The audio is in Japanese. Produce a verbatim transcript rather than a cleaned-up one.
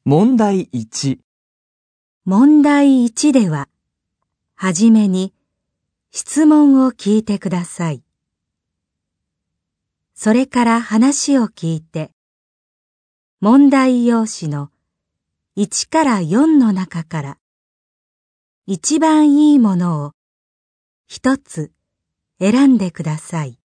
問題いち。 問題いちでは、はじめに質問を聞いてください。それから話を聞いて、問題用紙のいちからよんの中から一番いいものを一つ選んでください。